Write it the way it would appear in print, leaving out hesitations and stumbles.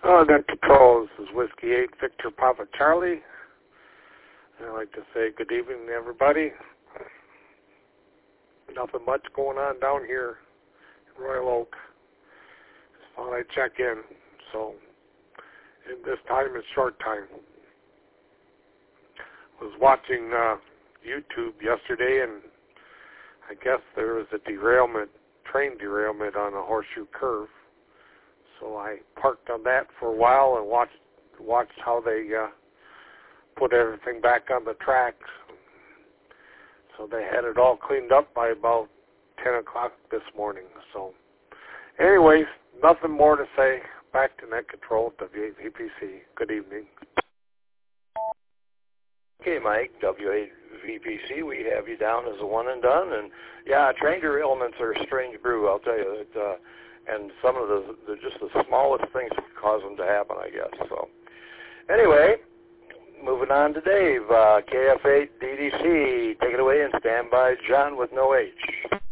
Net Control, this is Whiskey 8, Victor Papa Charlie. I'd like to say good evening to everybody. Nothing much going on down here in Royal Oak. Just thought I'd check in. So, and this time is short time. Was watching YouTube yesterday, and I guess there was a train derailment on a horseshoe curve. So I parked on that for a while and watched how they put everything back on the tracks. So they had it all cleaned up by about 10 o'clock this morning. So anyways, nothing more to say. Back to Net Control, WAVPC. Good evening. Okay, Mike, WAVPC, we have you down as a one and done. And yeah, train derailments are a strange brew, I'll tell you. And some of just the smallest things cause them to happen, I guess. So anyway, moving on to Dave, KF8 DDC. Take it away and stand by, John with no H.